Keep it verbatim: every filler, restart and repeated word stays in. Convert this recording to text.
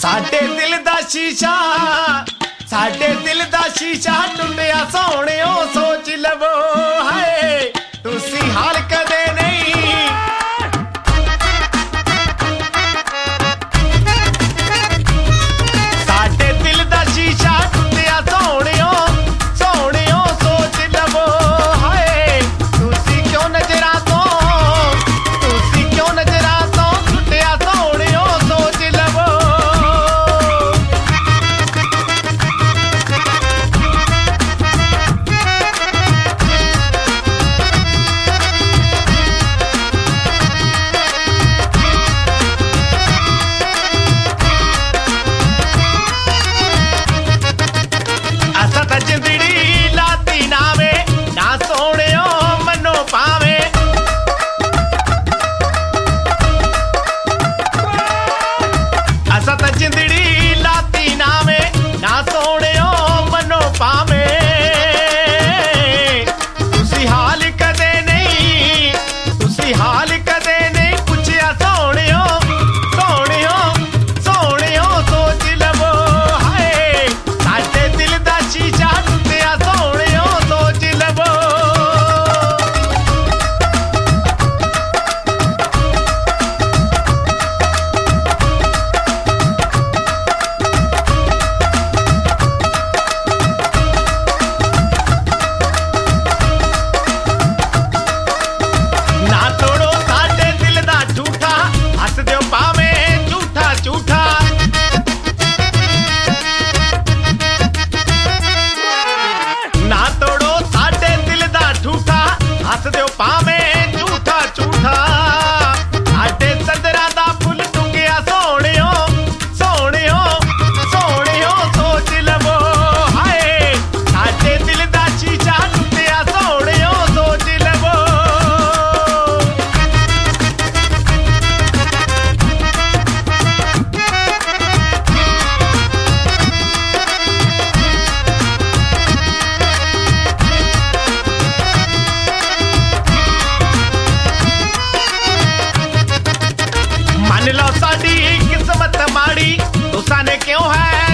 साडे दिल दा शीशा साडे दिल दा शीशा टुटिया सोहणियो सोच लवो है तुसी हाल कदे नहीं साडे दिल दा शीशा टुटिया सोहणियो सोहणियो सोच लवो है तुसी क्यों नजरा तो तुसी क्यों नजरा तो टुटिया सोहणियो सोच लवो किस्मत माड़ी तुसा ने क्यों है